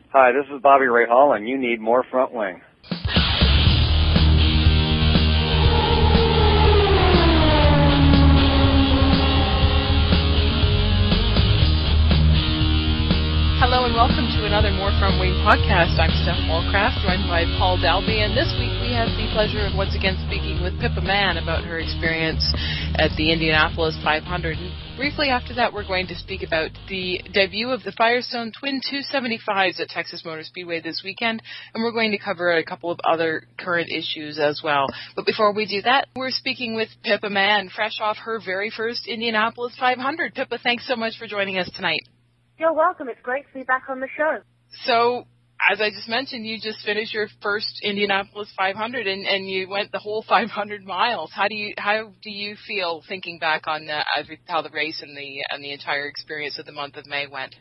Hi, this is Bobby Ray Hall, and you need more front wing. Hello and welcome to another More Front Wing podcast. I'm Steph Wallcraft, joined by Paul Dalby, and this week we have the pleasure of once again speaking with Pippa Mann about her experience at the Indianapolis 500. And briefly after that, we're going to speak about the debut of the Firestone Twin 275s at Texas Motor Speedway this weekend, and we're going to cover a couple of other current issues as well. But before we do that, we're speaking with Pippa Mann, fresh off her very first Indianapolis 500. Pippa, thanks so much for joining us tonight. You're welcome. It's great to be back on the show. So, as I just mentioned, you just finished your first Indianapolis 500, and you went the whole 500 miles. How do you feel thinking back on how the race and the entire experience of the month of May went?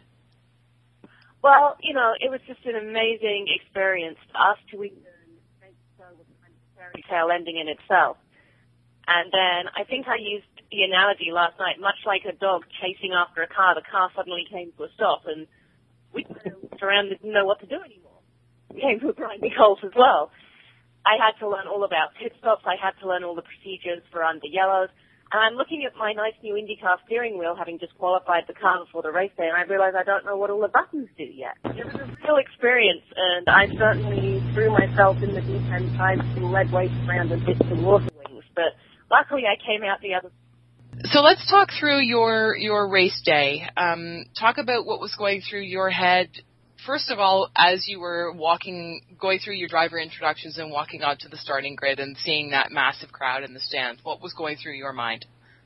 Well, it was just an amazing experience. Us to even make the show was kind of a fairy tale ending in itself. And then I think I used the analogy last night, much like a dog chasing after a car. The car suddenly came to a stop, and we looked around and didn't know what to do anymore. We came to a grinding halt as well. I had to learn all about pit stops. I had to learn all the procedures for under yellows. And I'm looking at my nice new IndyCar steering wheel, having just qualified the car before the race day, and I realize I don't know what all the buttons do yet. It was a real experience, and I certainly threw myself in the deep end, tried some lead weights around and hit some water wings. But luckily I came out the other. So let's talk through your race day. Talk about what was going through your head, first of all, as you were going through your driver introductions and walking out to the starting grid and seeing that massive crowd in the stands. What was going through your mind?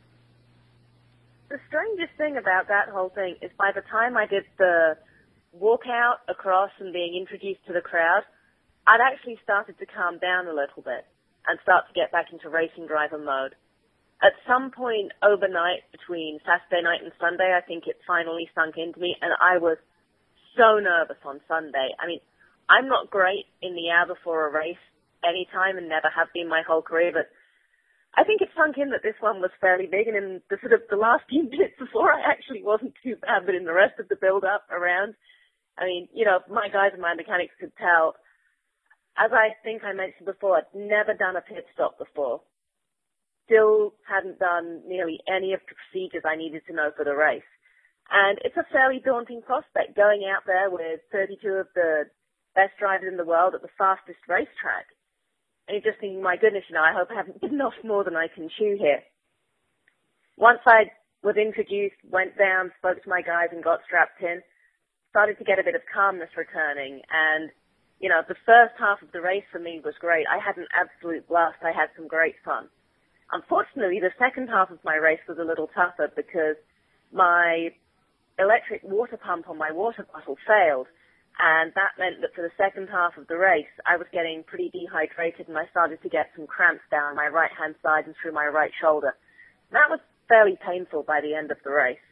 The strangest thing about that whole thing is by the time I did the walkout across and being introduced to the crowd, I'd actually started to calm down a little bit and start to get back into racing driver mode. At some point overnight between Saturday night and Sunday, I think it finally sunk into me, and I was so nervous on Sunday. I mean, I'm not great in the hour before a race anytime and never have been my whole career, but I think it sunk in that this one was fairly big, and in the last few minutes before, I actually wasn't too bad, but in the rest of the build-up around, I mean, my guys and my mechanics could tell. As I think I mentioned before, I'd never done a pit stop before. Still hadn't done nearly any of the procedures I needed to know for the race. And it's a fairly daunting prospect going out there with 32 of the best drivers in the world at the fastest racetrack. And you're just thinking, my goodness, I hope I haven't bitten off more than I can chew here. Once I was introduced, went down, spoke to my guys and got strapped in, started to get a bit of calmness returning. And, the first half of the race for me was great. I had an absolute blast. I had some great fun. Unfortunately, the second half of my race was a little tougher because my electric water pump on my water bottle failed, and that meant that for the second half of the race, I was getting pretty dehydrated, and I started to get some cramps down my right-hand side and through my right shoulder. That was fairly painful by the end of the race.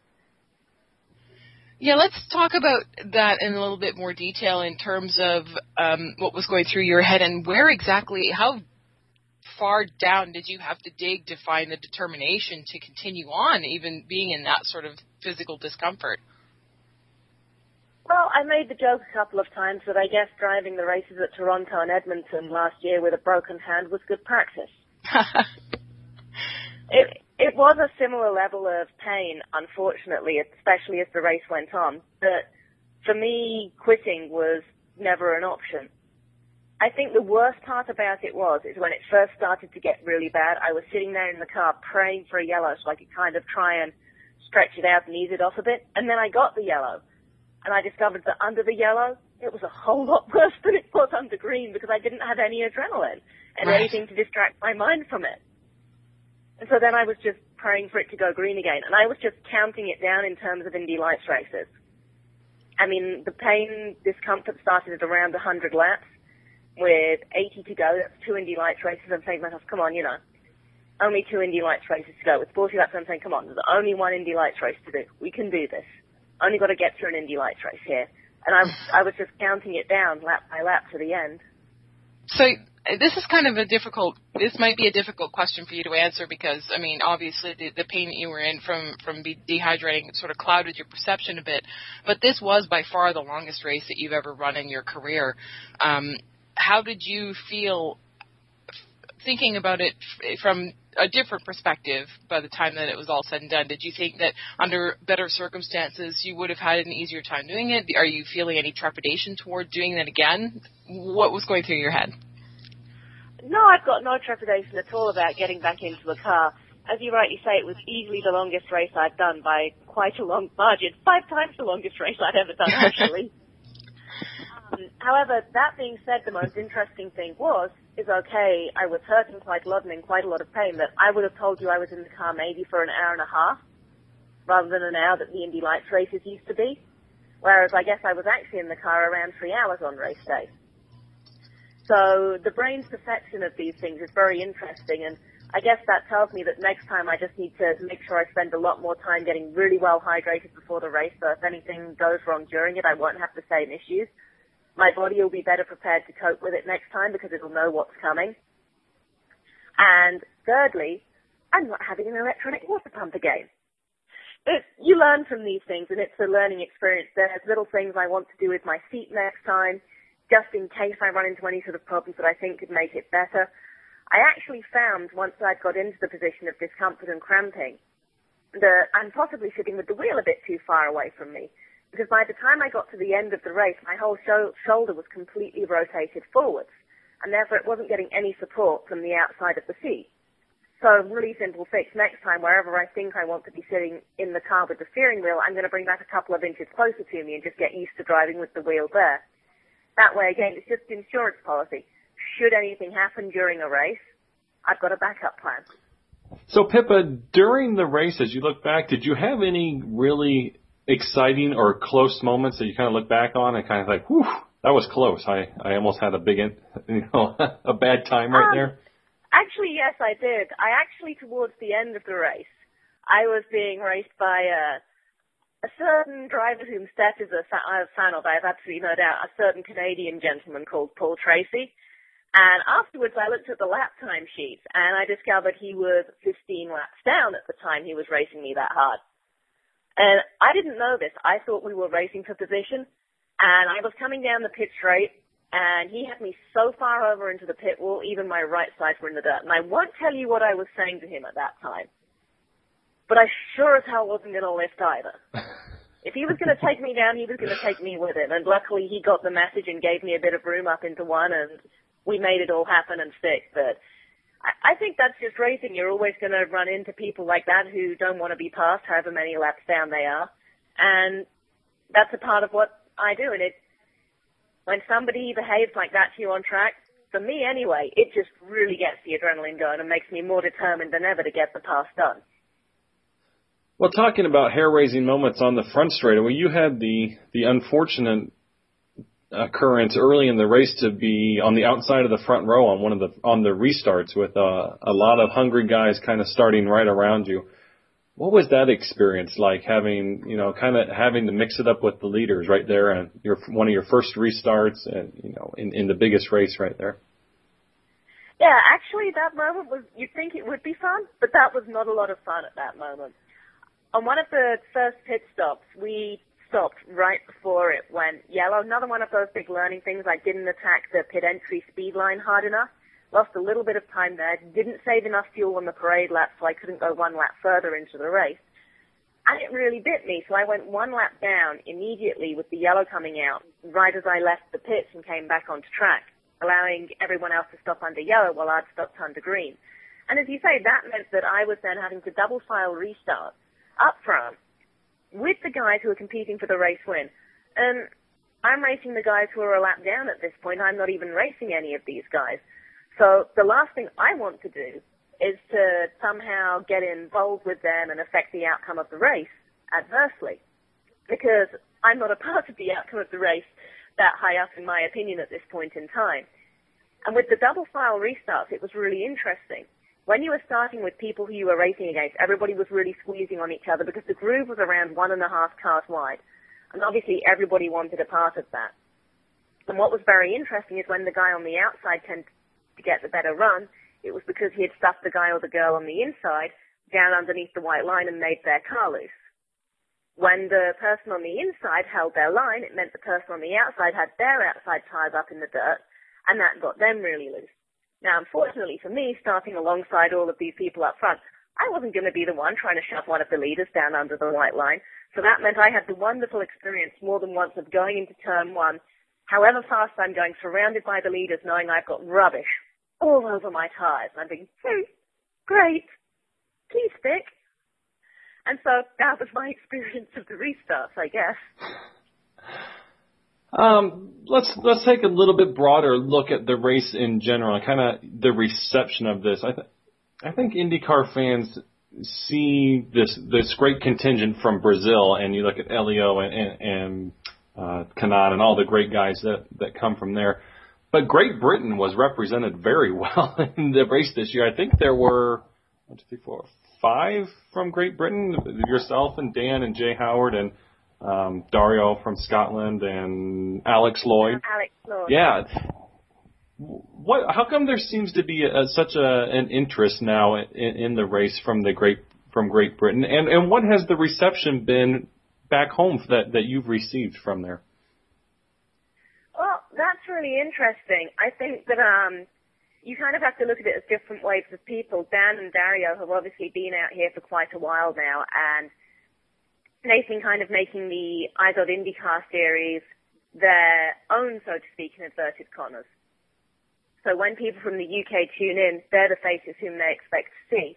Yeah, let's talk about that in a little bit more detail in terms of what was going through your head and how far down did you have to dig to find the determination to continue on, even being in that sort of physical discomfort? Well, I made the joke a couple of times that I guess driving the races at Toronto and Edmonton last year with a broken hand was good practice. It was a similar level of pain, unfortunately, especially as the race went on. But for me, quitting was never an option. I think the worst part about it is when it first started to get really bad, I was sitting there in the car praying for a yellow so I could kind of try and stretch it out and ease it off a bit. And then I got the yellow. And I discovered that under the yellow, it was a whole lot worse than it was under green because I didn't have any adrenaline and anything to distract my mind from it. And so then I was just praying for it to go green again. And I was just counting it down in terms of Indy Lights races. I mean, the pain, discomfort started at around 100 laps. With 80 to go, that's 2 Indy Lights races. I'm saying to myself, come on, only 2 Indy Lights races to go. With 40 laps, I'm saying, come on, there's only 1 Indy Lights race to do. We can do this. Only got to get through an Indy Lights race here. And I was just counting it down lap by lap to the end. So This is kind of this might be a difficult question for you to answer because, I mean, obviously the pain that you were in from dehydrating sort of clouded your perception a bit, but this was by far the longest race that you've ever run in your career. How did you feel thinking about it from a different perspective by the time that it was all said and done? Did you think that under better circumstances you would have had an easier time doing it? Are you feeling any trepidation toward doing that again? What was going through your head? No, I've got no trepidation at all about getting back into the car. As you rightly say, it was easily the longest race I've done by quite a long margin. 5 times the longest race I'd ever done, actually. However, that being said, the most interesting thing is okay, I was hurting quite a lot and in quite a lot of pain, but I would have told you I was in the car maybe for an hour and a half, rather than an hour that the Indy Lights races used to be. Whereas I guess I was actually in the car around 3 hours on race day. So the brain's perception of these things is very interesting, and I guess that tells me that next time I just need to make sure I spend a lot more time getting really well hydrated before the race, so if anything goes wrong during it, I won't have the same issues. My body will be better prepared to cope with it next time because it'll know what's coming. And thirdly, I'm not having an electronic water pump again. You learn from these things, and it's a learning experience. There's little things I want to do with my seat next time, just in case I run into any sort of problems that I think could make it better. I actually found, once I'd got into the position of discomfort and cramping, that I'm possibly sitting with the wheel a bit too far away from me. Because by the time I got to the end of the race, my whole shoulder was completely rotated forwards, and therefore it wasn't getting any support from the outside of the seat. So, really simple fix. Next time, wherever I think I want to be sitting in the car with the steering wheel, I'm going to bring that a couple of inches closer to me and just get used to driving with the wheel there. That way, again, it's just insurance policy. Should anything happen during a race, I've got a backup plan. So, Pippa, during the race, as you look back, did you have any really exciting or close moments that you kind of look back on and kind of like, whew, that was close. I almost had a a bad time right there. Actually, yes, I did. Towards the end of the race, I was being raced by a certain driver whom Steph is a fan of, I have absolutely no doubt, a certain Canadian gentleman called Paul Tracy. And afterwards, I looked at the lap time sheets, and I discovered he was 15 laps down at the time he was racing me that hard. And I didn't know this. I thought we were racing for position, and I was coming down the pit straight, and he had me so far over into the pit wall, even my right sides were in the dirt. And I won't tell you what I was saying to him at that time, but I sure as hell wasn't going to lift either. If he was going to take me down, he was going to take me with him, and luckily he got the message and gave me a bit of room up into one, and we made it all happen and stick. But I think that's just racing. You're always going to run into people like that who don't want to be passed, however many laps down they are. And that's a part of what I do. And when somebody behaves like that to you on track, for me anyway, it just really gets the adrenaline going and makes me more determined than ever to get the pass done. Well, talking about hair-raising moments on the front straightaway, you had the unfortunate occurrence early in the race to be on the outside of the front row on the restarts with a lot of hungry guys kind of starting right around you. What was that experience like, having to mix it up with the leaders right there and one of your first restarts and in the biggest race right there? Yeah, actually that moment you'd think it would be fun, but that was not a lot of fun at that moment. On one of the first pit stops, we stopped right before it went yellow. Another one of those big learning things. I didn't attack the pit entry speed line hard enough. Lost a little bit of time there. Didn't save enough fuel on the parade lap, so I couldn't go one lap further into the race. And it really bit me, so I went one lap down immediately with the yellow coming out, right as I left the pits and came back onto track, allowing everyone else to stop under yellow while I'd stopped under green. And as you say, that meant that I was then having to double file restart up front with the guys who are competing for the race win. And I'm racing the guys who are a lap down at this point. I'm not even racing any of these guys. So the last thing I want to do is to somehow get involved with them and affect the outcome of the race adversely, because I'm not a part of the outcome of the race that high up, in my opinion, at this point in time. And with the double file restarts, it was really interesting. When you were starting with people who you were racing against, everybody was really squeezing on each other because the groove was around 1.5 cars wide. And obviously everybody wanted a part of that. And what was very interesting is when the guy on the outside to get the better run, it was because he had stuffed the guy or the girl on the inside down underneath the white line and made their car loose. When the person on the inside held their line, it meant the person on the outside had their outside tires up in the dirt, and that got them really loose. Now, unfortunately for me, starting alongside all of these people up front, I wasn't going to be the one trying to shove one of the leaders down under the white line, so that meant I had the wonderful experience more than once of going into turn one, however fast I'm going, surrounded by the leaders, knowing I've got rubbish all over my tires. And I'm thinking, great, please stick. And so that was my experience of the restarts, I guess. Let's take a little bit broader look at the race in general, kind of the reception of this. I think IndyCar fans see this great contingent from Brazil, and you look at Elio and Kanaan and all the great guys that come from there. But Great Britain was represented very well in the race this year. I think there were 5 from Great Britain, yourself and Dan and Jay Howard and Dario from Scotland and Alex Lloyd. Yeah. How come there seems to be such an interest now in the race from Great Britain, and what has the reception been back home that you've received from there? Well, that's really interesting. I think that you kind of have to look at it as different waves of people. Dan and Dario have obviously been out here for quite a while now, and they've been kind of making the IZOD IndyCar series their own, so to speak, in inverted commas. So when people from the UK tune in, they're the faces whom they expect to see.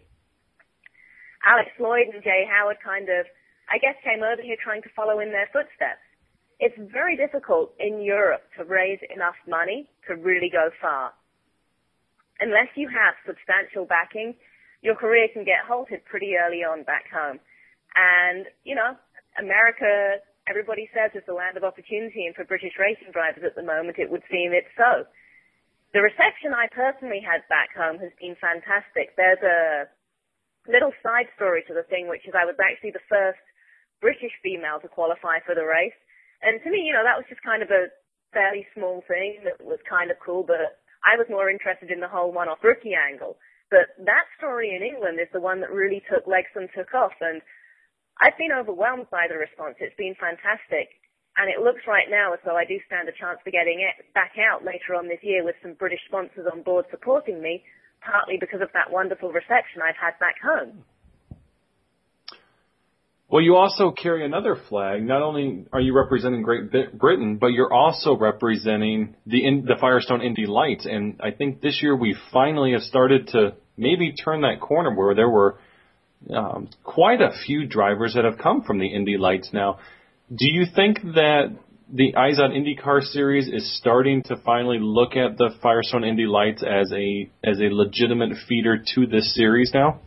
Alex Lloyd and Jay Howard kind of, I guess, came over here trying to follow in their footsteps. It's very difficult in Europe to raise enough money to really go far. Unless you have substantial backing, your career can get halted pretty early on back home. And, America, everybody says, is the land of opportunity, and for British racing drivers at the moment, it would seem it's so. The reception I personally had back home has been fantastic. There's a little side story to the thing, which is I was actually the first British female to qualify for the race. And to me, that was just kind of a fairly small thing that was kind of cool, but I was more interested in the whole one-off rookie angle. But that story in England is the one that really took legs and took off, and I've been overwhelmed by the response. It's been fantastic. And it looks right now as though I do stand a chance for getting it back out later on this year with some British sponsors on board supporting me, partly because of that wonderful reception I've had back home. Well, you also carry another flag. Not only are you representing Great Britain, but you're also representing the Firestone Indy Lights. And I think this year we finally have started to maybe turn that corner where there were quite a few drivers that have come from the Indy Lights now. Do you think that the IZOD IndyCar series is starting to finally look at the Firestone Indy Lights as a legitimate feeder to this series now?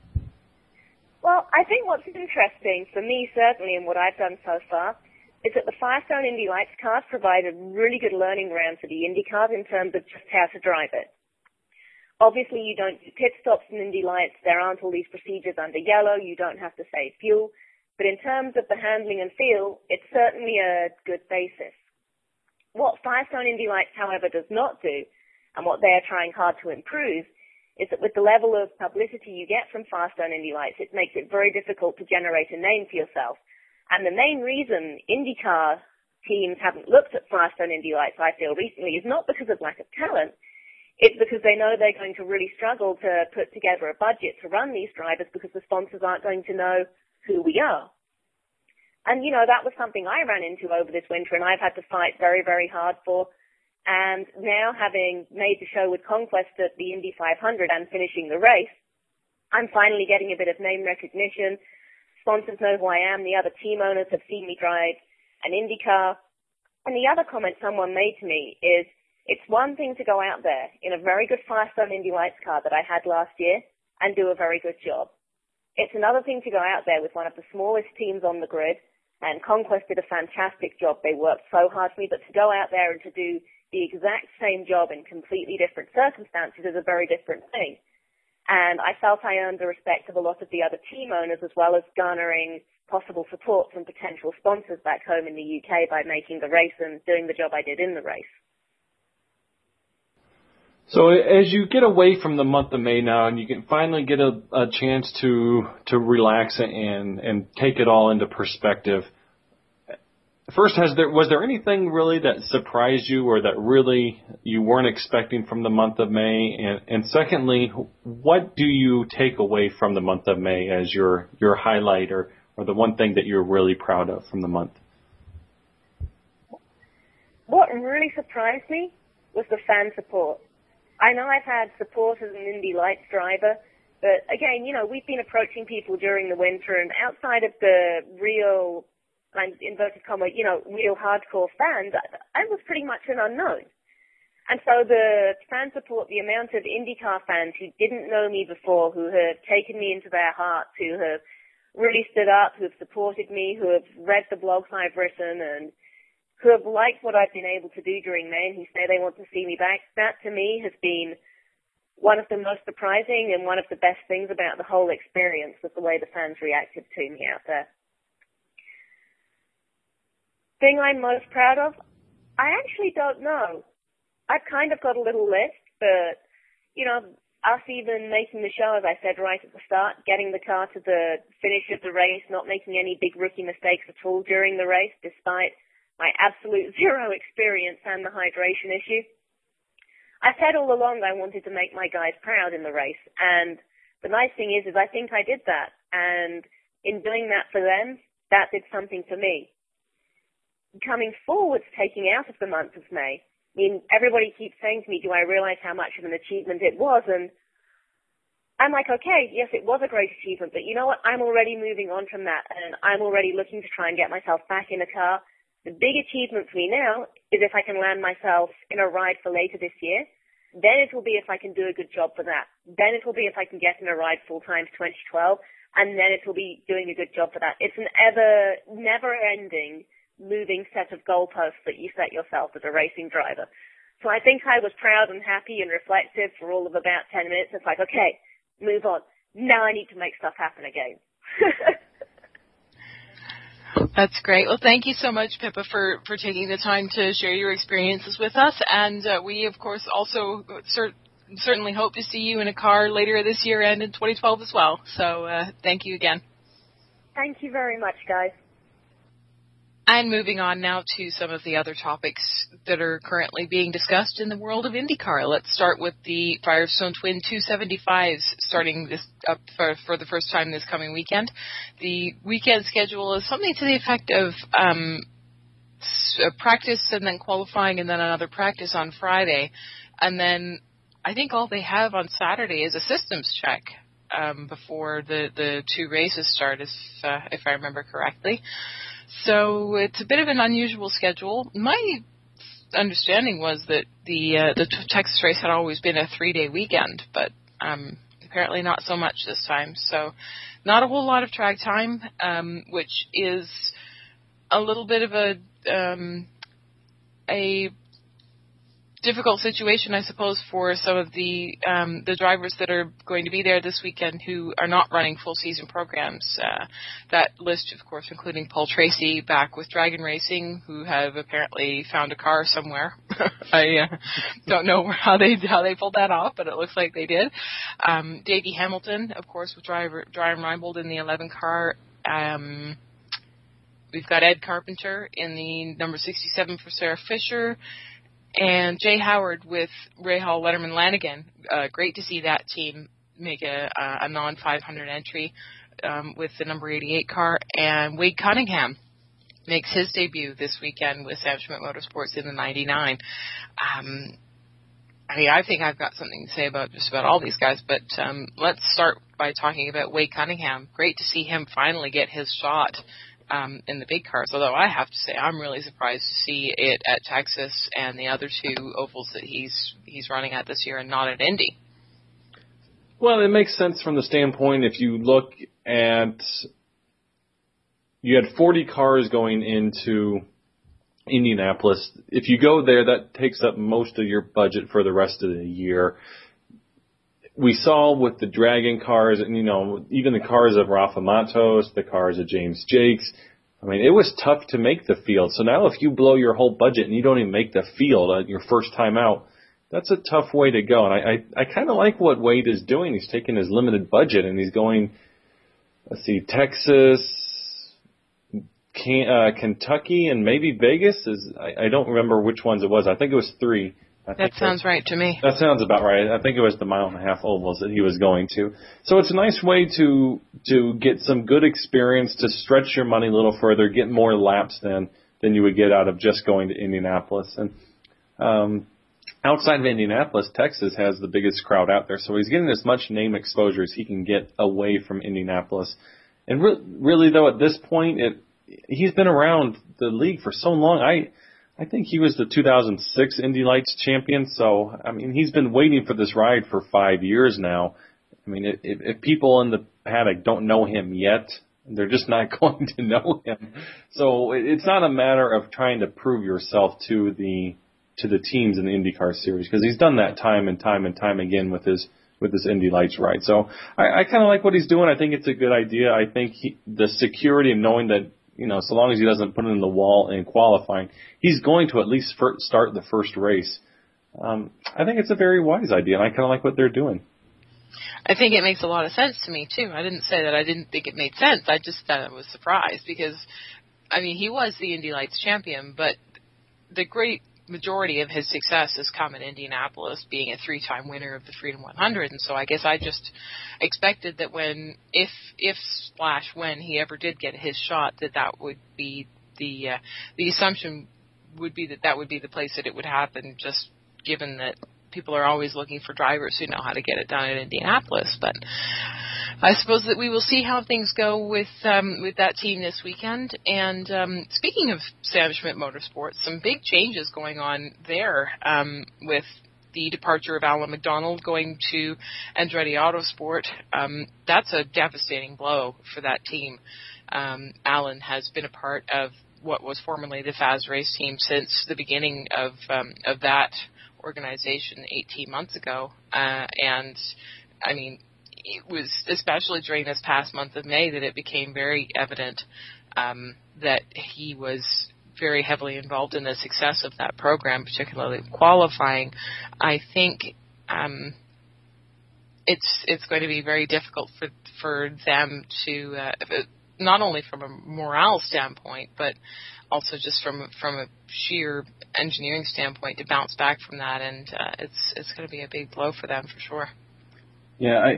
Well, I think what's interesting for me, certainly, and what I've done so far, is that the Firestone Indy Lights cars provide a really good learning ground for the Indy cars in terms of just how to drive it. Obviously, you don't do pit stops in Indy Lights. There aren't all these procedures under yellow. You don't have to save fuel. But in terms of the handling and feel, it's certainly a good basis. What Firestone Indy Lights, however, does not do, and what they are trying hard to improve, is that with the level of publicity you get from Firestone Indy Lights, it makes it very difficult to generate a name for yourself. And the main reason IndyCar teams haven't looked at Firestone Indy Lights, I feel, recently is not because of lack of talent. It's because they know they're going to really struggle to put together a budget to run these drivers because the sponsors aren't going to know who we are. And, that was something I ran into over this winter, and I've had to fight very, very hard for. And now, having made the show with Conquest at the Indy 500 and finishing the race, I'm finally getting a bit of name recognition. Sponsors know who I am. The other team owners have seen me drive an IndyCar. And the other comment someone made to me is, it's one thing to go out there in a very good Firestone Indy Lights car that I had last year and do a very good job. It's another thing to go out there with one of the smallest teams on the grid, and Conquest did a fantastic job. They worked so hard for me, but to go out there and to do the exact same job in completely different circumstances is a very different thing. And I felt I earned the respect of a lot of the other team owners, as well as garnering possible support from potential sponsors back home in the UK by making the race and doing the job I did in the race. So as you get away from the month of May now, and you can finally get a chance to relax and take it all into perspective. First, was there anything really that surprised you, or that really you weren't expecting from the month of May? And secondly, what do you take away from the month of May as your highlight, or the one thing that you're really proud of from the month? What really surprised me was the fan support. I know I've had support as an Indy Lights driver, but again, we've been approaching people during the winter, and outside of the real, inverted comma, real hardcore fans, I was pretty much an unknown. And so the fan support, the amount of IndyCar fans who didn't know me before, who have taken me into their hearts, who have really stood up, who have supported me, who have read the blogs I've written, and who have liked what I've been able to do during May, and who say they want to see me back, that to me has been one of the most surprising and one of the best things about the whole experience, was the way the fans reacted to me out there. Thing I'm most proud of? I actually don't know. I've kind of got a little list, but, us even making the show, as I said right at the start, getting the car to the finish of the race, not making any big rookie mistakes at all during the race, despite my absolute zero experience and the hydration issue. I said all along I wanted to make my guys proud in the race, and the nice thing is I think I did that, and in doing that for them, that did something for me. Coming forwards, taking out of the month of May, everybody keeps saying to me, do I realize how much of an achievement it was? And I'm like, okay, yes, it was a great achievement, but you know what? I'm already moving on from that, and I'm already looking to try and get myself back in a car. The big achievement for me now is if I can land myself in a ride for later this year. Then it will be if I can do a good job for that. Then it will be if I can get in a ride full-time to 2012. And then it will be doing a good job for that. It's an never-ending moving set of goalposts that you set yourself as a racing driver. So I think I was proud and happy and reflective for all of about 10 minutes. It's like, okay, move on. Now I need to make stuff happen again. That's great. Well, thank you so much, Pippa, for taking the time to share your experiences with us. And we, of course, also certainly hope to see you in a car later this year and in 2012 as well. So thank you again. Thank you very much, guys. And moving on now to some of the other topics that are currently being discussed in the world of IndyCar. Let's start with the Firestone Twin 275s starting this up for the first time this coming weekend. The weekend schedule is something to the effect of practice and then qualifying and then another practice on Friday. And then I think all they have on Saturday is a systems check before the two races start, if I remember correctly. So it's a bit of an unusual schedule. My understanding was that the Texas race had always been a 3-day weekend, but apparently not so much this time. So not a whole lot of track time, which is a little bit of a difficult situation, I suppose, for some of the drivers that are going to be there this weekend who are not running full season programs. That list, of course, including Paul Tracy back with Dragon Racing, who have apparently found a car somewhere. I don't know how they pulled that off, but it looks like they did. Davey Hamilton, of course, with Brian Reinbold in the 11 car. We've got Ed Carpenter in the number 67 for Sarah Fisher. And Jay Howard with Ray Hall, Letterman, Lanigan. Great to see that team make a non-500 entry with the number 88 car. And Wade Cunningham makes his debut this weekend with Sam Schmidt Motorsports in the 99. I think I've got something to say about just about all these guys, but let's start by talking about Wade Cunningham. Great to see him finally get his shot in the big cars, although I have to say I'm really surprised to see it at Texas and the other two ovals that he's running at this year and not at Indy. Well, it makes sense from the standpoint if you look at, you had 40 cars going into Indianapolis. If you go there, that takes up most of your budget for the rest of the year. We saw with the Dragon cars, and even the cars of Rafa Matos, the cars of James Jakes, it was tough to make the field. So now if you blow your whole budget and you don't even make the field your first time out, that's a tough way to go. And I kind of like what Wade is doing. He's taking his limited budget and he's going, Texas, Kentucky, and maybe Vegas. I don't remember which ones it was. I think it was 3. That sounds right to me. That sounds about right. I think it was the 1.5 mile ovals that he was going to. So it's a nice way to get some good experience, to stretch your money a little further, get more laps than you would get out of just going to Indianapolis. And outside of Indianapolis, Texas has the biggest crowd out there. So he's getting as much name exposure as he can get away from Indianapolis. And really, though, at this point, he's been around the league for so long. I think he was the 2006 Indy Lights champion. So, I mean, he's been waiting for this ride for 5 years now. I mean, if people in the paddock don't know him yet, they're just not going to know him. So it's not a matter of trying to prove yourself to the teams in the IndyCar series, because he's done that time and time and time again with this Indy Lights ride. So I kind of like what he's doing. I think it's a good idea. I think the security of knowing that, so long as he doesn't put it in the wall in qualifying, he's going to at least start the first race. I think it's a very wise idea, and I kind of like what they're doing. I think it makes a lot of sense to me, too. I didn't say that I didn't think it made sense. I just was surprised because, I mean, he was the Indy Lights champion, but the great majority of his success has come in Indianapolis, being a 3-time winner of the Freedom 100. And so I guess I just expected that when he ever did get his shot, that would be the assumption would be that would be the place that it would happen, just given that people are always looking for drivers who know how to get it done in Indianapolis. But I suppose that we will see how things go with that team this weekend. And speaking of Sam Schmidt Motorsports, some big changes going on there with the departure of Alan McDonald going to Andretti Autosport. That's a devastating blow for that team. Alan has been a part of what was formerly the FAS race team since the beginning of that organization 18 months ago. And, I mean, it was especially during this past month of May that it became very evident that he was very heavily involved in the success of that program, particularly qualifying. I think it's going to be very difficult for them to not only from a morale standpoint, but also just from a sheer engineering standpoint to bounce back from that, and it's going to be a big blow for them for sure. Yeah,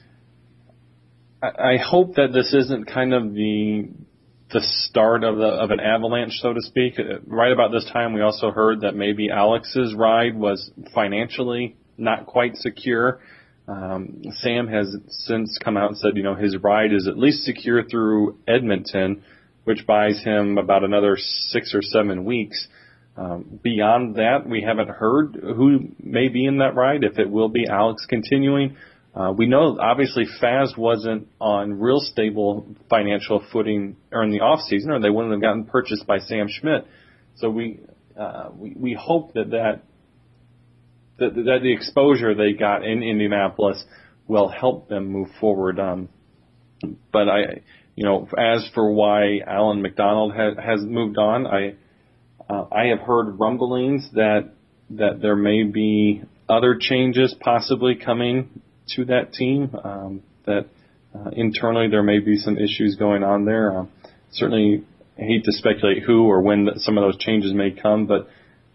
I hope that this isn't kind of the start of an avalanche, so to speak. Right about this time, we also heard that maybe Alex's ride was financially not quite secure. Sam has since come out and said, his ride is at least secure through Edmonton, which buys him about another 6 or 7 weeks. Beyond that, we haven't heard who may be in that ride, if it will be Alex continuing. We know, obviously, FAS wasn't on real stable financial footing during the off-season, or they wouldn't have gotten purchased by Sam Schmidt. So we hope that the exposure they got in Indianapolis will help them move forward. But as for why Alan McDonald has moved on, I have heard rumblings that there may be other changes possibly coming to that team, that internally there may be some issues going on there. Certainly hate to speculate who or when some of those changes may come, but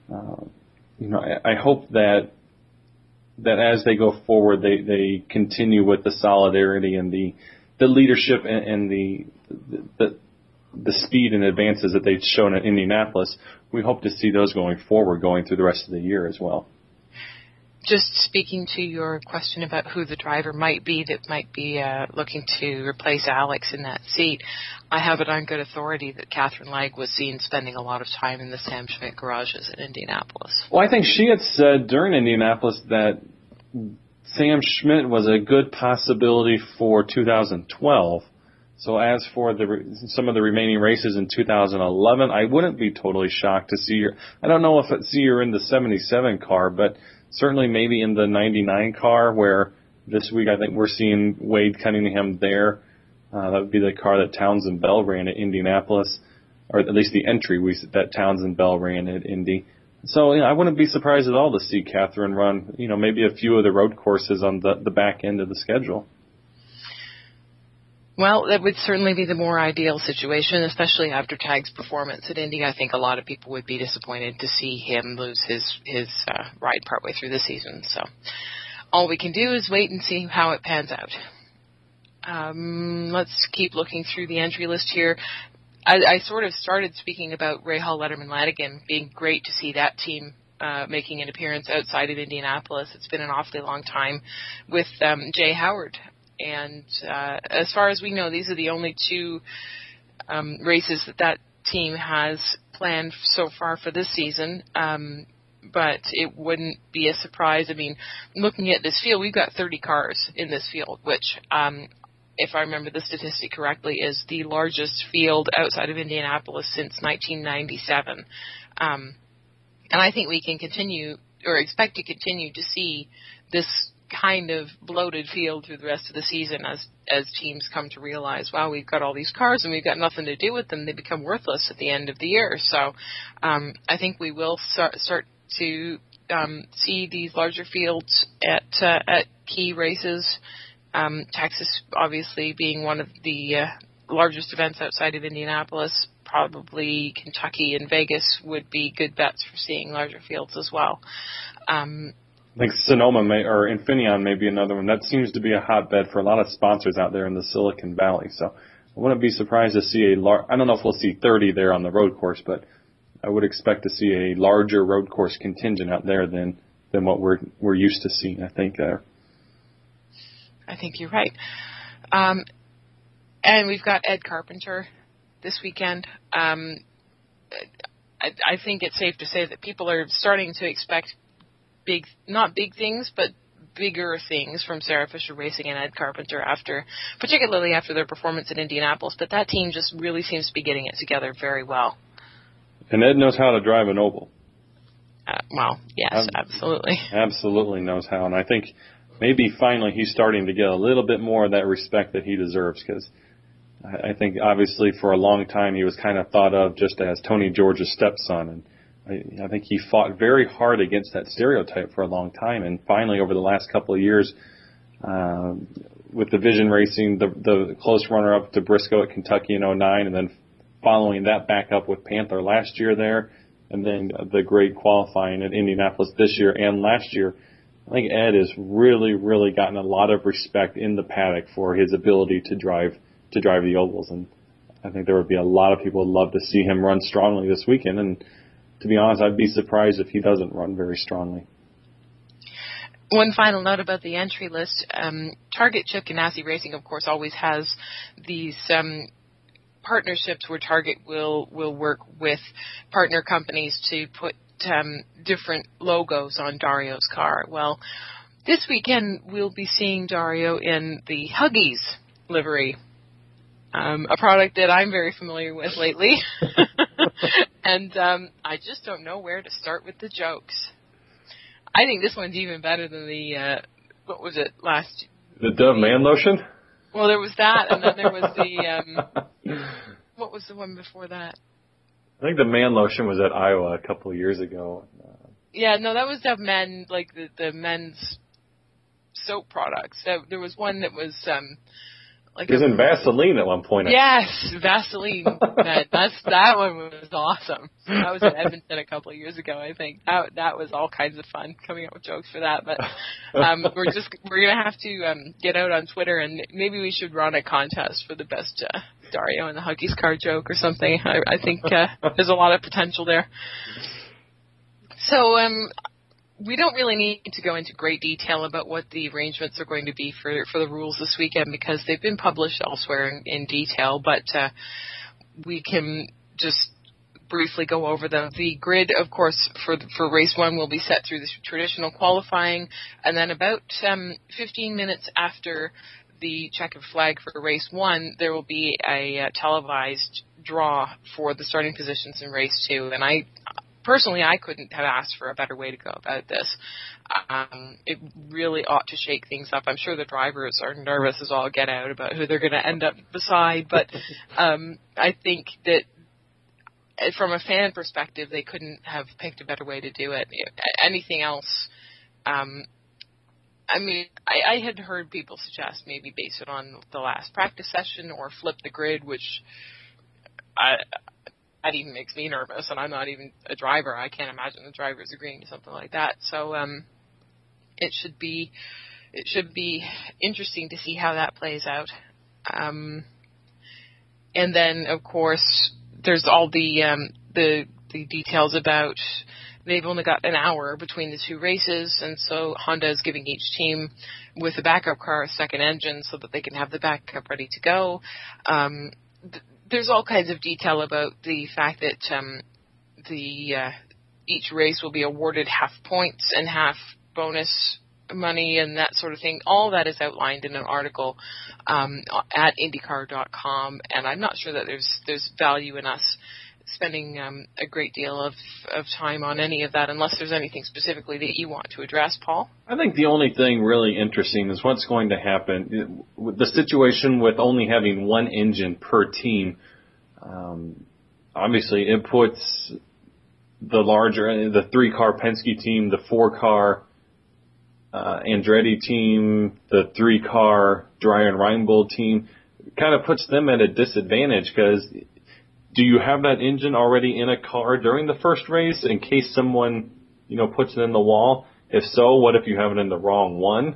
I hope that as they go forward, they continue with the solidarity and the leadership and the speed and advances that they've shown at Indianapolis. We hope to see those going forward, going through the rest of the year as well. Just speaking to your question about who the driver might be that might be looking to replace Alex in that seat, I have it on good authority that Catherine Legg was seen spending a lot of time in the Sam Schmidt garages in Indianapolis. Well, I think she had said during Indianapolis that Sam Schmidt was a good possibility for 2012. So as for some of the remaining races in 2011, I wouldn't be totally shocked to see her. I don't know if I'd see her in the 77 car, but certainly maybe in the 99 car, where this week I think we're seeing Wade Cunningham there. That would be the car that Townsend Bell ran at Indianapolis, or at least the entry that Townsend Bell ran at Indy. So I wouldn't be surprised at all to see Catherine run, maybe a few of the road courses on the back end of the schedule. Well, that would certainly be the more ideal situation, especially after Tag's performance at Indy. I think a lot of people would be disappointed to see him lose his ride partway through the season. So all we can do is wait and see how it pans out. Let's keep looking through the entry list here. I sort of started speaking about Rahal, Letterman, Lanigan, being great to see that team making an appearance outside of Indianapolis. It's been an awfully long time with Jay Howard. And as far as we know, these are the only two races that team has planned so far for this season. But it wouldn't be a surprise. I mean, looking at this field, we've got 30 cars in this field, which, if I remember the statistic correctly, is the largest field outside of Indianapolis since 1997. And I think we can continue, or expect to continue, to see this kind of bloated field through the rest of the season as teams come to realize, wow, we've got all these cars and we've got nothing to do with them. They become worthless at the end of the year. So I think we will start to see these larger fields at key races. Texas obviously being one of the largest events outside of Indianapolis. Probably Kentucky and Vegas would be good bets for seeing larger fields as well. I think Sonoma or Infineon may be another one. That seems to be a hotbed for a lot of sponsors out there in the Silicon Valley. So I wouldn't be surprised to see I don't know if we'll see 30 there on the road course, but I would expect to see a larger road course contingent out there than what we're used to seeing, I think, there. I think you're right. And we've got Ed Carpenter this weekend. I think it's safe to say that people are starting to expect not big things, but bigger things from Sarah Fisher Racing and Ed Carpenter particularly after their performance at Indianapolis. But that team just really seems to be getting it together very well. And Ed knows how to drive an oval. Well, yes, absolutely. Absolutely knows how. And I think maybe finally he's starting to get a little bit more of that respect that he deserves, because I think obviously for a long time he was kind of thought of just as Tony George's stepson. And I think he fought very hard against that stereotype for a long time. And finally, over the last couple of years, with the Vision Racing, the close runner-up to Briscoe at Kentucky in 2009, and then following that back up with Panther last year there, and then the great qualifying at Indianapolis this year and last year, I think Ed has really, really gotten a lot of respect in the paddock for his ability to drive the ovals. And I think there would be a lot of people who would love to see him run strongly this weekend. And to be honest, I'd be surprised if he doesn't run very strongly. One final note about the entry list. Target Chip Ganassi Racing, of course, always has these partnerships where Target will work with partner companies to put different logos on Dario's car. Well, this weekend we'll be seeing Dario in the Huggies livery, a product that I'm very familiar with lately. And I just don't know where to start with the jokes. I think this one's even better than the, what was it, last... The Dove Man lotion? Well, there was that, and then there was the, what was the one before that? I think the Man lotion was at Iowa a couple of years ago. Yeah, no, that was Dove Men, like the men's soap products. There was one that was... It was in Vaseline at one point. Yes, Vaseline. That one was awesome. That was in Edmonton a couple of years ago, I think. That was all kinds of fun, coming up with jokes for that. But we're gonna have to get out on Twitter, and maybe we should run a contest for the best Dario and the Huggies car joke or something. I think there's a lot of potential there. So we don't really need to go into great detail about what the arrangements are going to be for the rules this weekend, because they've been published elsewhere in detail, but we can just briefly go over them. The grid, of course, for race 1 will be set through the traditional qualifying, and then about 15 minutes after the checkered flag for race 1, there will be a televised draw for the starting positions in race 2, and Personally, I couldn't have asked for a better way to go about this. It really ought to shake things up. I'm sure the drivers are nervous as all get out about who they're going to end up beside, but I think that from a fan perspective, they couldn't have picked a better way to do it. Anything else, I mean, I had heard people suggest maybe base it on the last practice session or flip the grid, which that even makes me nervous, and I'm not even a driver. I can't imagine the drivers agreeing to something like that. So it should be interesting to see how that plays out. And then, of course, there's all the details about they've only got an hour between the two races, and so Honda is giving each team with a backup car a second engine so that they can have the backup ready to go. There's all kinds of detail about the fact that each race will be awarded half points and half bonus money and that sort of thing. All that is outlined in an article at IndyCar.com, and I'm not sure that there's value in us spending a great deal of time on any of that unless there's anything specifically that you want to address, Paul. I think the only thing really interesting is what's going to happen. The situation with only having one engine per team, obviously it puts the 3-car Penske team, the 4-car Andretti team, the 3-car Dreyer and Reinbold team, kind of puts them at a disadvantage because do you have that engine already in a car during the first race in case someone, puts it in the wall? If so, what if you have it in the wrong one?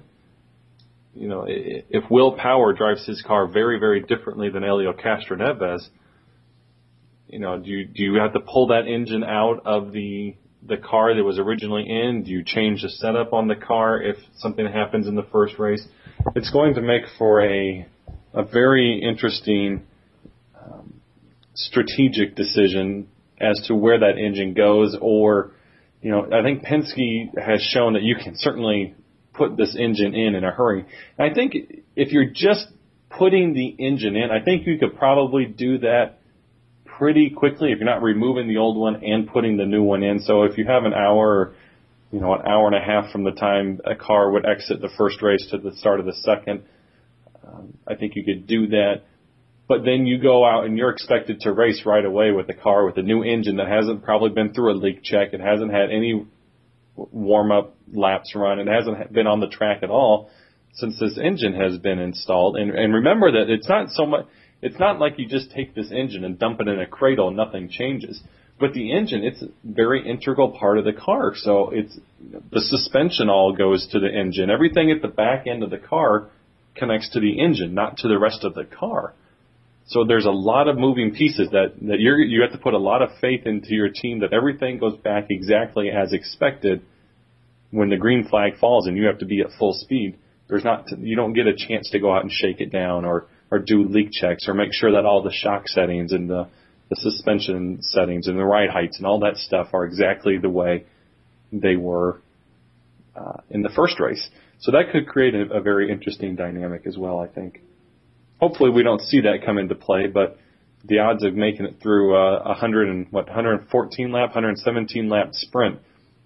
If Will Power drives his car very, very differently than Helio Castroneves, do you have to pull that engine out of the car that was originally in? Do you change the setup on the car if something happens in the first race? It's going to make for a very interesting strategic decision as to where that engine goes, or, I think Penske has shown that you can certainly put this engine in a hurry. And I think if you're just putting the engine in, I think you could probably do that pretty quickly if you're not removing the old one and putting the new one in. So if you have an hour, an hour and a half from the time a car would exit the first race to the start of the second, I think you could do that. But then you go out and you're expected to race right away with a car with a new engine that hasn't probably been through a leak check. It hasn't had any warm-up laps run. It hasn't been on the track at all since this engine has been installed. And remember that it's not like you just take this engine and dump it in a cradle and nothing changes. But the engine, it's a very integral part of the car. So the suspension all goes to the engine. Everything at the back end of the car connects to the engine, not to the rest of the car. So there's a lot of moving pieces that you have to put a lot of faith into your team that everything goes back exactly as expected when the green flag falls and you have to be at full speed. You don't get a chance to go out and shake it down or do leak checks or make sure that all the shock settings and the suspension settings and the ride heights and all that stuff are exactly the way they were in the first race. So that could create a very interesting dynamic as well, I think. Hopefully we don't see that come into play, but the odds of making it through 117 lap sprint.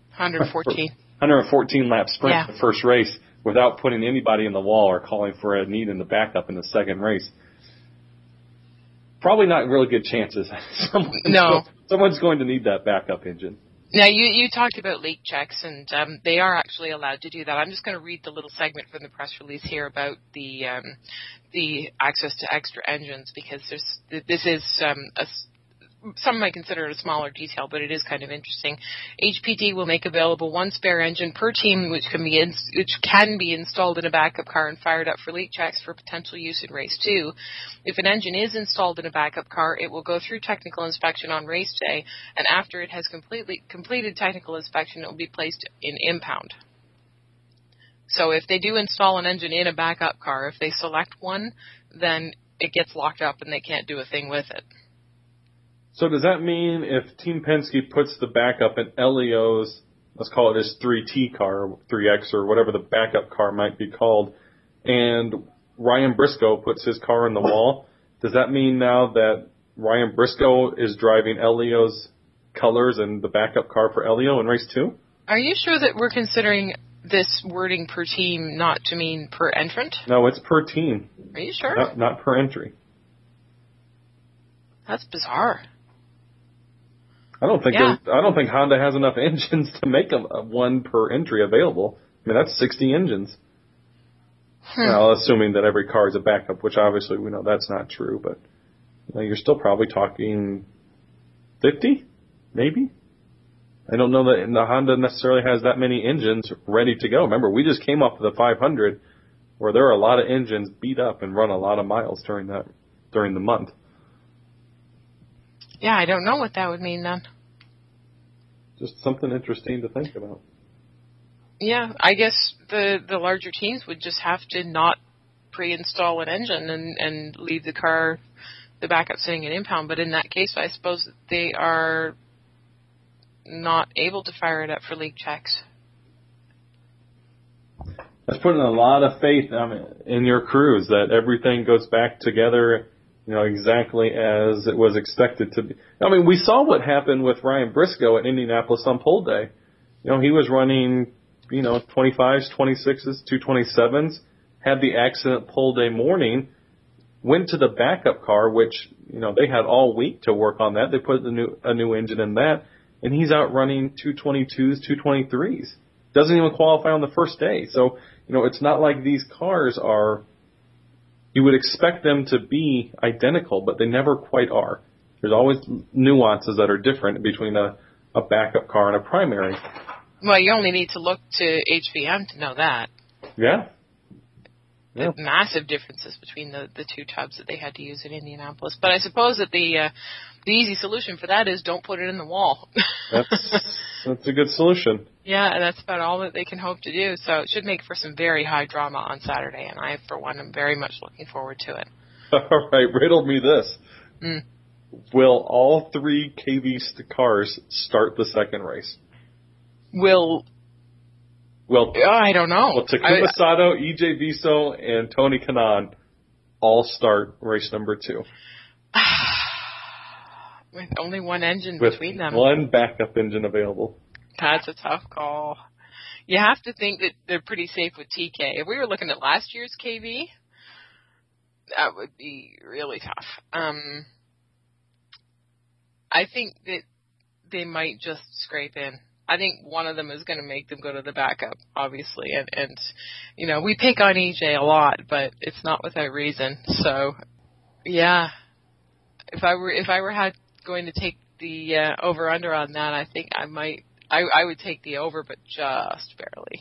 114 lap sprint yeah. The first race without putting anybody in the wall or calling for a need in the backup in the second race. Probably not really good chances. Someone's going to need that backup engine. Now, you talked about leak checks, and they are actually allowed to do that. I'm just going to read the little segment from the press release here about the access to extra engines, because this is some might consider it a smaller detail, but it is kind of interesting. HPD will make available one spare engine per team, which can be installed in a backup car and fired up for leak checks for potential use in race 2. If an engine is installed in a backup car, it will go through technical inspection on race day, and after it has completed technical inspection, it will be placed in impound. So if they do install an engine in a backup car, if they select one, then it gets locked up and they can't do a thing with it. So does that mean if Team Penske puts the backup in Helio's, let's call it his 3T car, or 3X, or whatever the backup car might be called, and Ryan Briscoe puts his car in the wall, does that mean now that Ryan Briscoe is driving Helio's colors and the backup car for Helio in race 2? Are you sure that we're considering this wording per team not to mean per entrant? No, it's per team. Are you sure? Not per entry. That's bizarre. I don't think Honda has enough engines to make a one per entry available. I mean, that's 60 engines. Well, assuming that every car is a backup, which obviously we know that's not true, but you're still probably talking 50, maybe. I don't know that the Honda necessarily has that many engines ready to go. Remember, we just came off the 500, where there are a lot of engines beat up and run a lot of miles during the month. Yeah, I don't know what that would mean then. Just something interesting to think about. Yeah, I guess the larger teams would just have to not pre-install an engine and leave the backup sitting in impound. But in that case, I suppose they are not able to fire it up for leak checks. That's putting a lot of faith in your crews that everything goes back together, exactly as it was expected to be. I mean, we saw what happened with Ryan Briscoe at Indianapolis on pole day. He was running, 25s, 26s, 227s, had the accident pole day morning, went to the backup car, which, they had all week to work on that. They put a new engine in that, and he's out running 222s, 223s. Doesn't even qualify on the first day. So, it's not like these cars are, you would expect them to be identical, but they never quite are. There's always nuances that are different between a backup car and a primary. Well, you only need to look to HVM to know that. Yeah. Massive differences between the two tubs that they had to use in Indianapolis. But I suppose that the easy solution for that is don't put it in the wall. That's a good solution. Yeah, and that's about all that they can hope to do. So it should make for some very high drama on Saturday, and I, for one, am very much looking forward to it. All right, riddle me this. Will all three KV cars start the second race? I don't know. Well, Takuma Sato, EJ Viso, and Tony Kanaan all start race number 2. With only one engine with between them. One backup engine available. That's a tough call. You have to think that they're pretty safe with TK. If we were looking at last year's KV, that would be really tough. I think that they might just scrape in. I think one of them is going to make them go to the backup, obviously, and we pick on EJ a lot, but it's not without reason. So, yeah, if I were going to take the over under on that, I think I would take the over, but just barely.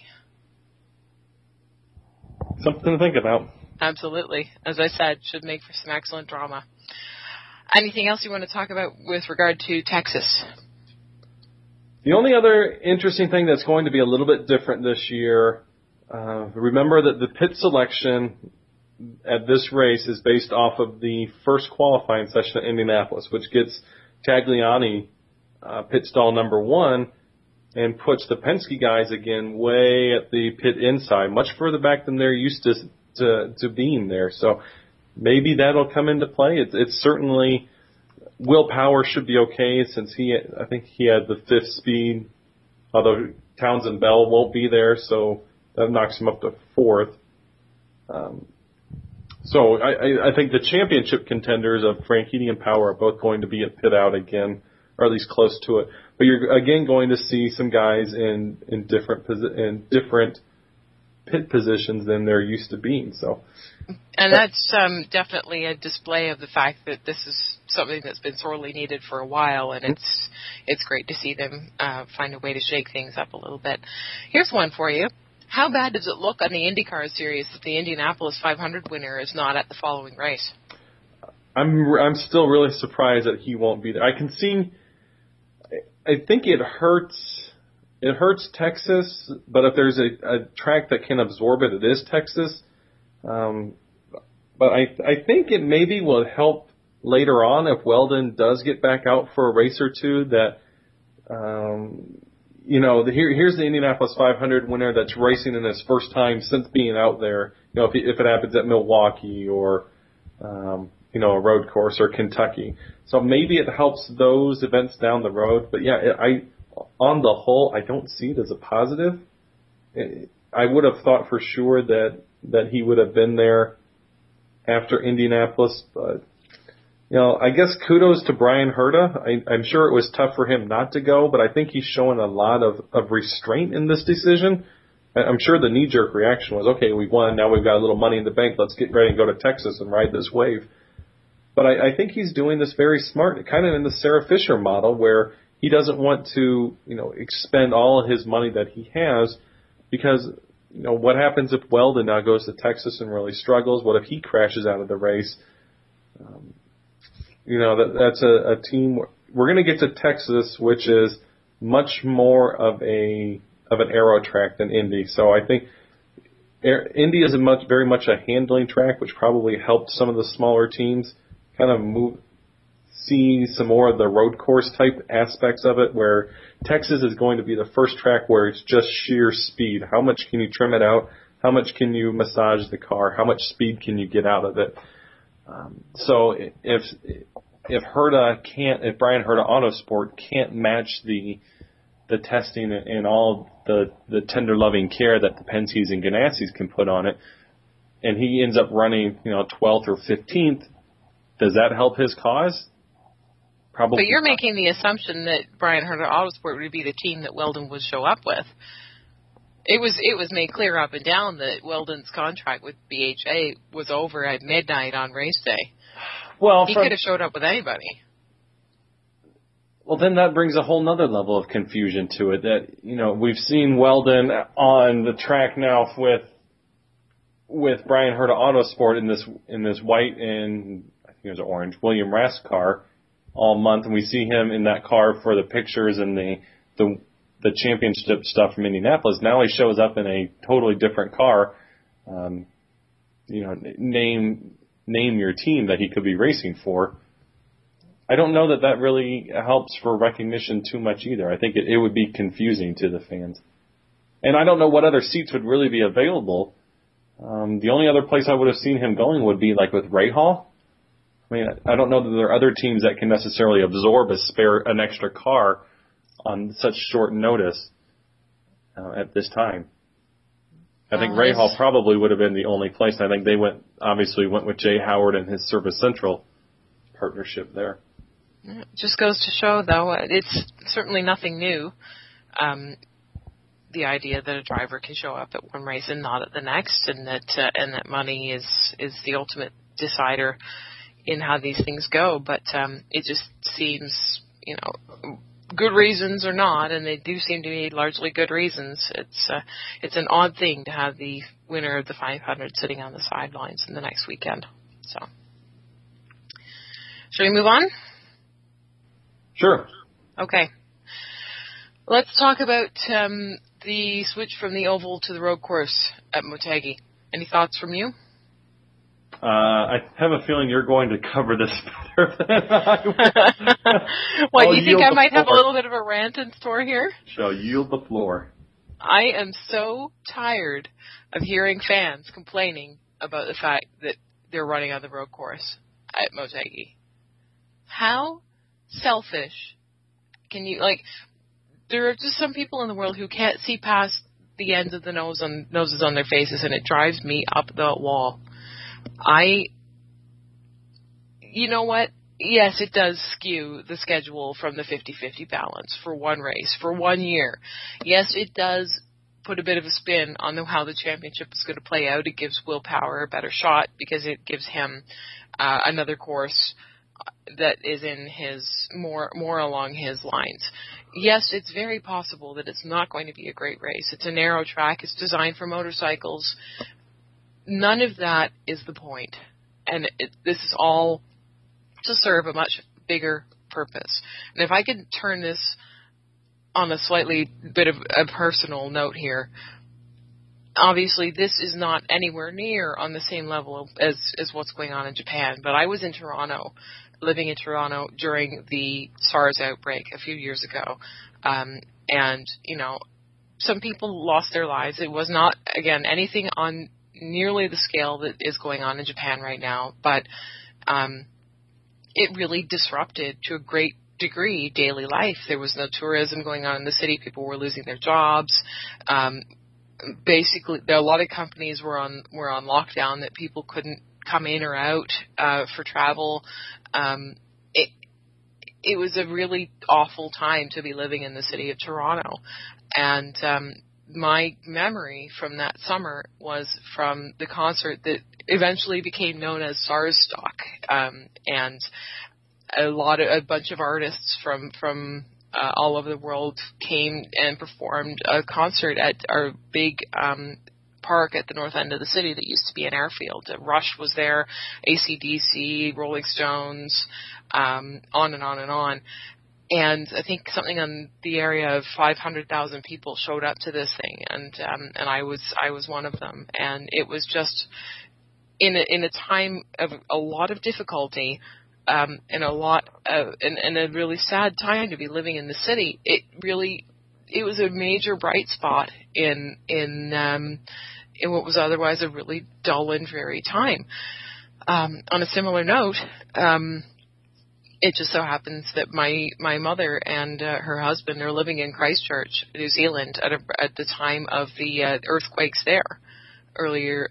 Something to think about. Absolutely, as I said, should make for some excellent drama. Anything else you want to talk about with regard to Texas? The only other interesting thing that's going to be a little bit different this year, remember that the pit selection at this race is based off of the first qualifying session at Indianapolis, which gets Tagliani pit stall number 1 and puts the Penske guys again way at the pit inside, much further back than they're used to being there. So maybe that'll come into play. It's certainly... Will Power should be okay since I think he had the 5th speed, although Townsend Bell won't be there, so that knocks him up to 4th. So I think the championship contenders of Franchitti and Power are both going to be at pit out again, or at least close to it. But you're again going to see some guys in different pit positions than they're used to being. So. And that's definitely a display of the fact that this is something that's been sorely needed for a while, and it's great to see them find a way to shake things up a little bit. Here's one for you. How bad does it look on the IndyCar series that the Indianapolis 500 winner is not at the following race? I'm still really surprised that he won't be there. I can see. I think it hurts. It hurts Texas, but if there's a track that can absorb it, it is Texas. But I think it maybe will help later on if Weldon does get back out for a race or two. That here's the Indianapolis 500 winner that's racing in his first time since being out there. If it happens at Milwaukee or a road course or Kentucky, so maybe it helps those events down the road. But yeah, on the whole, I don't see it as a positive. I would have thought for sure that he would have been there after Indianapolis, but I guess kudos to Brian Herta. I'm sure it was tough for him not to go, but I think he's showing a lot of restraint in this decision. I'm sure the knee-jerk reaction was, okay, we won, now we've got a little money in the bank, let's get ready and go to Texas and ride this wave. But I think he's doing this very smart, kind of in the Sarah Fisher model, where he doesn't want to, expend all of his money that he has, because, what happens if Weldon now goes to Texas and really struggles? What if he crashes out of the race? That's a team. We're going to get to Texas, which is much more of an aero track than Indy. So I think Indy is very much a handling track, which probably helped some of the smaller teams kind of see some more of the road course type aspects of it, where Texas is going to be the first track where it's just sheer speed. How much can you trim it out? How much can you massage the car? How much speed can you get out of it? So if Brian Herta Autosport can't match the testing and all the tender loving care that the Penske's and Ganassis can put on it, and he ends up running 12th or 15th, does that help his cause? Probably. But you're making the assumption that Brian Herta Autosport would be the team that Weldon would show up with. It was made clear up and down that Weldon's contract with BHA was over at midnight on race day. Well, he could have showed up with anybody. Well, then that brings a whole nother level of confusion to it. That we've seen Weldon on the track now with Brian Herta Autosport in this white and I think it was orange William Rask car all month, and we see him in that car for the pictures and the championship stuff from Indianapolis. Now he shows up in a totally different car. Name your team that he could be racing for. I don't know that really helps for recognition too much either. I think it would be confusing to the fans. And I don't know what other seats would really be available. The only other place I would have seen him going would be like with Rahal. I mean, I don't know that there are other teams that can necessarily absorb an extra car on such short notice at this time. I think Rahal probably would have been the only place. I think they went with Jay Howard and his Service Central partnership there. It just goes to show, though, it's certainly nothing new. The idea that a driver can show up at one race and not at the next, and that money is the ultimate decider in how these things go. But it just seems, good reasons or not, and they do seem to be largely good reasons. It's an odd thing to have the winner of the 500 sitting on the sidelines in the next weekend. So, shall we move on? Sure. Okay. Let's talk about the switch from the oval to the road course at Motegi. Any thoughts from you? I have a feeling you're going to cover this better than I will. What, you think I might have a little bit of a rant in store here? Shall yield the floor. I am so tired of hearing fans complaining about the fact that they're running on the road course at Motegi. How selfish can you, there are just some people in the world who can't see past the ends of the noses on their faces, and it drives me up the wall. You know what? Yes, it does skew the schedule from the 50-50 balance for one race, for 1 year. Yes, it does put a bit of a spin on how the championship is going to play out. It gives Will Power a better shot because it gives him another course that is in his more along his lines. Yes, it's very possible that it's not going to be a great race. It's a narrow track. It's designed for motorcycles. None of that is the point. And this is all to serve a much bigger purpose. And if I could turn this on a slightly bit of a personal note here, obviously this is not anywhere near on the same level as what's going on in Japan. But I was in Toronto, living in Toronto during the SARS outbreak a few years ago. And, some people lost their lives. It was not, again, anything on nearly the scale that is going on in Japan right now, but it really disrupted to a great degree daily life. There was no tourism going on in the city. People were losing their jobs. Basically, a lot of companies were on lockdown that people couldn't come in or out for travel. It was a really awful time to be living in the city of Toronto. And my memory from that summer was from the concert that eventually became known as SARSstock. And a bunch of artists from all over the world came and performed a concert at our big park at the north end of the city that used to be an airfield. Rush was there, AC/DC, Rolling Stones, on and on and on. And I think something on the area of 500,000 people showed up to this thing, and I was one of them. And it was just in a time of a lot of difficulty, and a really sad time to be living in the city. It was a major bright spot in what was otherwise a really dull and dreary time. On a similar note, it just so happens that my mother and her husband are living in Christchurch, New Zealand, at the time of the earthquakes there. Earlier,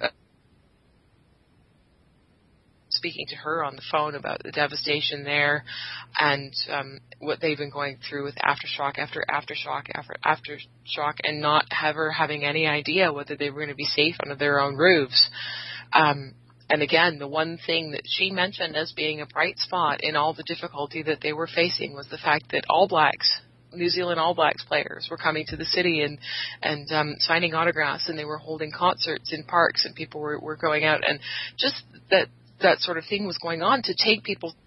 speaking to her on the phone about the devastation there, and what they've been going through with aftershock after aftershock after aftershock, and not ever having any idea whether they were going to be safe under their own roofs. And again, the one thing that she mentioned as being a bright spot in all the difficulty that they were facing was the fact that New Zealand All Blacks players were coming to the city and signing autographs, and they were holding concerts in parks, and people were going out, and just that sort of thing was going on to take people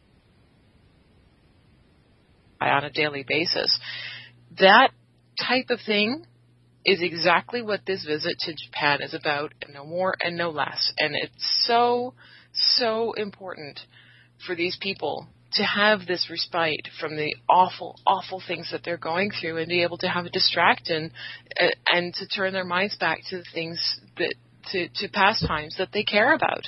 on a daily basis. That type of thing is exactly what this visit to Japan is about, and no more and no less. And it's so, so important for these people to have this respite from the awful, awful things that they're going through, and be able to have a distraction and to turn their minds back to the things to pastimes that they care about.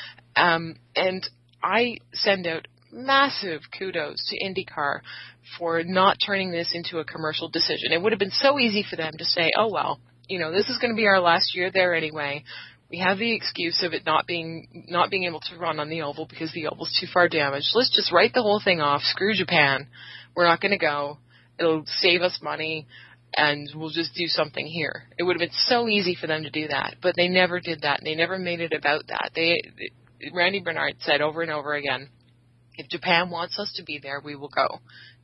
And I send out massive kudos to IndyCar for not turning this into a commercial decision. It would have been so easy for them to say, oh, well, this is going to be our last year there anyway. We have the excuse of it not being able to run on the oval because the oval's too far damaged. Let's just write the whole thing off. Screw Japan. We're not going to go. It'll save us money, and we'll just do something here. It would have been so easy for them to do that, but they never did that. They never made it about that. Randy Bernard said over and over again, if Japan wants us to be there, we will go.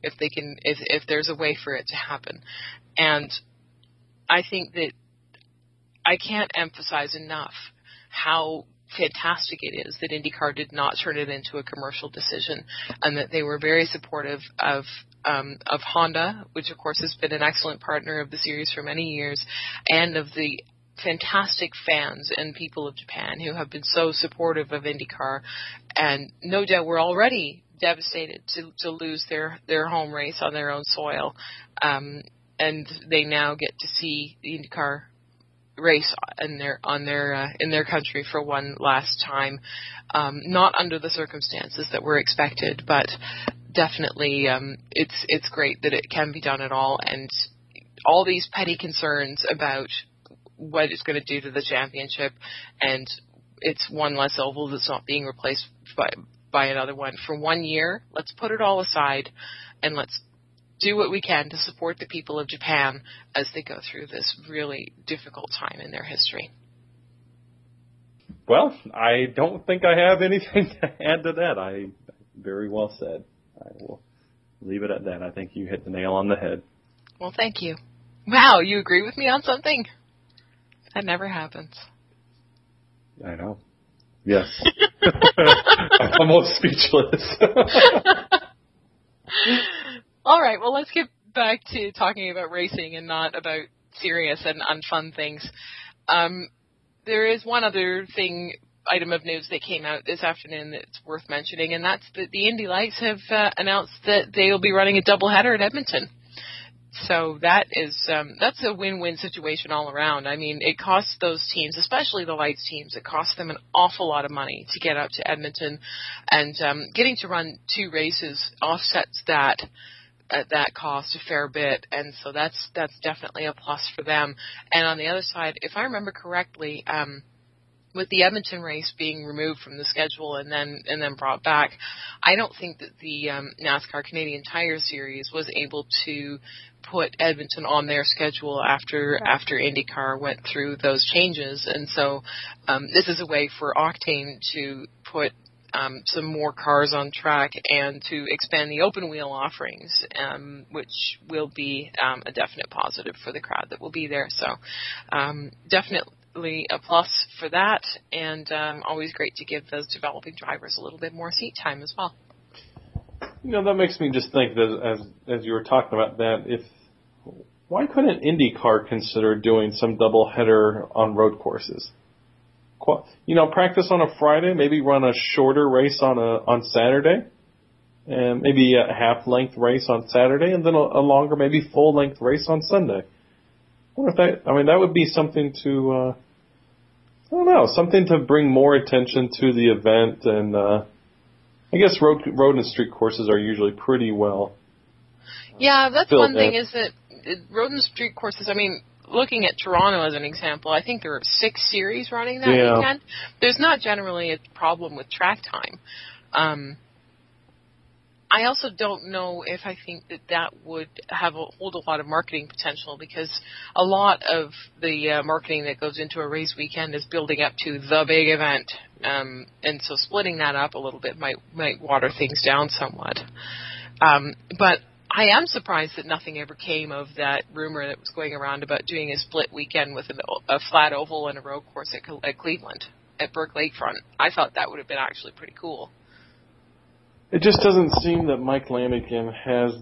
If there's a way for it to happen. And I think that I can't emphasize enough how fantastic it is that IndyCar did not turn it into a commercial decision, and that they were very supportive of Honda, which of course has been an excellent partner of the series for many years, and of the fantastic fans and people of Japan who have been so supportive of IndyCar, and no doubt we're already devastated to lose their home race on their own soil, and they now get to see the IndyCar race in their country for one last time, not under the circumstances that were expected, but definitely it's great that it can be done at all, and all these petty concerns about what it's going to do to the championship, and it's one less oval that's not being replaced by another one for 1 year. Let's put it all aside, and let's do what we can to support the people of Japan as they go through this really difficult time in their history. Well, I don't think I have anything to add to that. Very well said. I will leave it at that. I think you hit the nail on the head. Well, thank you. Wow, you agree with me on something? That never happens. I know. Yes. I'm almost speechless. All right, well, let's get back to talking about racing and not about serious and unfun things. There is one other item of news that came out this afternoon that's worth mentioning, and that's that the Indy Lights have announced that they will be running a doubleheader at Edmonton. So that's a win-win situation all around. I mean, it costs those teams, especially the Lights teams, it costs them an awful lot of money to get up to Edmonton, and getting to run two races offsets that cost a fair bit, and so that's definitely a plus for them. And on the other side, if I remember correctly, with the Edmonton race being removed from the schedule and then brought back, I don't think that the NASCAR Canadian Tire Series was able to put Edmonton on their schedule after IndyCar went through those changes. And so this is a way for Octane to put some more cars on track and to expand the open wheel offerings, which will be a definite positive for the crowd that will be there. So definitely a plus for that, and always great to give those developing drivers a little bit more seat time as well. That makes me just think that as you were talking about that, why couldn't IndyCar consider doing some doubleheader on road courses? Practice on a Friday, maybe run a shorter race on Saturday, and maybe a half-length race on Saturday, and then a longer, maybe full-length race on Sunday. I wonder if that would be something to, something to bring more attention to the event, and I guess road and street courses are usually pretty well. Yeah, that's one thing is that road and street courses, looking at Toronto as an example, I think there are 6 series running that weekend. There's not generally a problem with track time. I also don't know if I think that would hold a lot of marketing potential, because a lot of the marketing that goes into a race weekend is building up to the big event. And so splitting that up a little bit might water things down somewhat. But I am surprised that nothing ever came of that rumor that was going around about doing a split weekend with a flat oval and a road course at Cleveland, at Burke Lakefront. I thought that would have been actually pretty cool. It just doesn't seem that Mike Lanigan has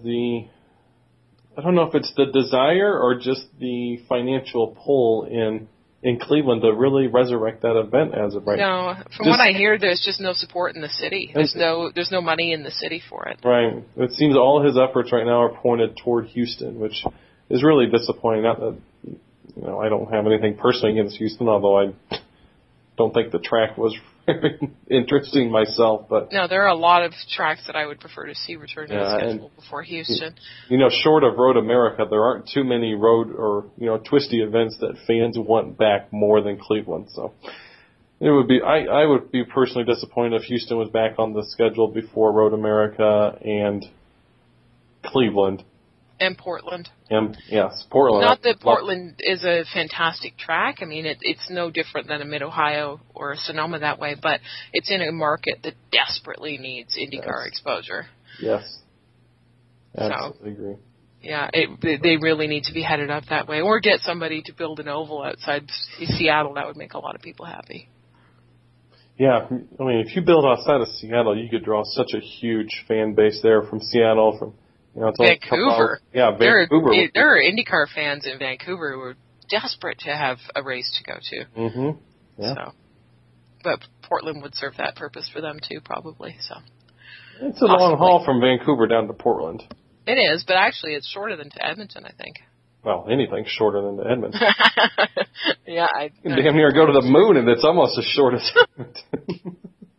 I don't know if it's the desire or just the financial pull in Cleveland to really resurrect that event as of right now. No, from what I hear, there's just no support in the city. There's no money in the city for it. Right. It seems all his efforts right now are pointed toward Houston, which is really disappointing. Not that, I don't have anything personally against Houston, although I don't think the track was very interesting myself. But no, there are a lot of tracks that I would prefer to see return to the schedule before Houston. Short of Road America, there aren't too many road or twisty events that fans want back more than Cleveland. So it would be I would be personally disappointed if Houston was back on the schedule before Road America and Cleveland. And Portland. Yes, Portland. Not that Portland is a fantastic track. It's no different than a Mid-Ohio or a Sonoma that way, but it's in a market that desperately needs IndyCar exposure. Yes. Absolutely agree. Yeah, they really need to be headed up that way. Or get somebody to build an oval outside Seattle. That would make a lot of people happy. Yeah, if you build outside of Seattle, you could draw such a huge fan base there from Seattle, from Vancouver. Vancouver. There are IndyCar fans in Vancouver who are desperate to have a race to go to. Mm-hmm. Yeah. So, but Portland would serve that purpose for them too, probably. So it's a long haul from Vancouver down to Portland. It is, but actually it's shorter than to Edmonton, I think. Well, anything's shorter than to Edmonton. Yeah, you can damn near go to the moon, and it's almost as short as Edmonton.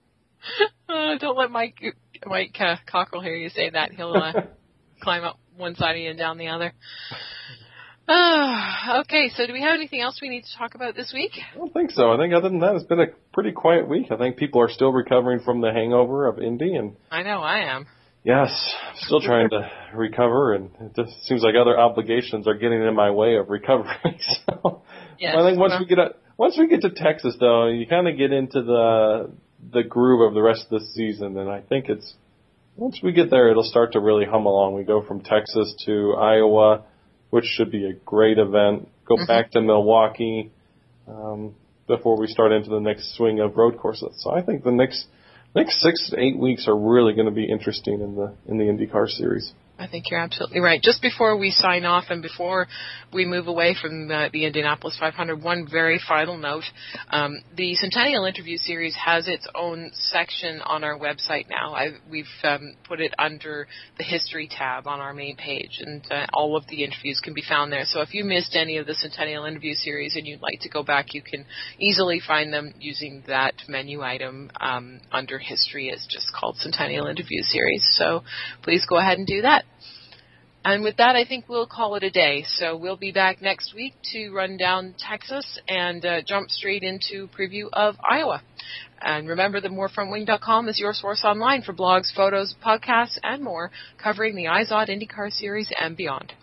Don't let Mike Cockrell hear you say that. He'll climb up one side of you and down the other. Okay, so do we have anything else we need to talk about this week? I don't think so. I think other than that, it's been a pretty quiet week. I think people are still recovering from the hangover of Indy. And I know I am. Yes, still trying to recover, and it just seems like other obligations are getting in my way of recovering. So yes, I think once we get to Texas, though, you kind of get into the groove of the rest of the season, and I think once we get there, it'll start to really hum along. We go from Texas to Iowa, which should be a great event. Go back to Milwaukee before we start into the next swing of road courses. So I think the next 6 to 8 weeks are really going to be interesting in the IndyCar series. I think you're absolutely right. Just before we sign off and before we move away from the Indianapolis 500, one very final note. The Centennial Interview Series has its own section on our website now. We've put it under the History tab on our main page, and all of the interviews can be found there. So if you missed any of the Centennial Interview Series and you'd like to go back, you can easily find them using that menu item under History. It's just called Centennial Interview Series. So please go ahead and do that. And with that, I think we'll call it a day. So we'll be back next week to run down Texas and jump straight into preview of Iowa. And remember that morefrontwing.com is your source online for blogs, photos, podcasts, and more covering the IZOD IndyCar Series and beyond.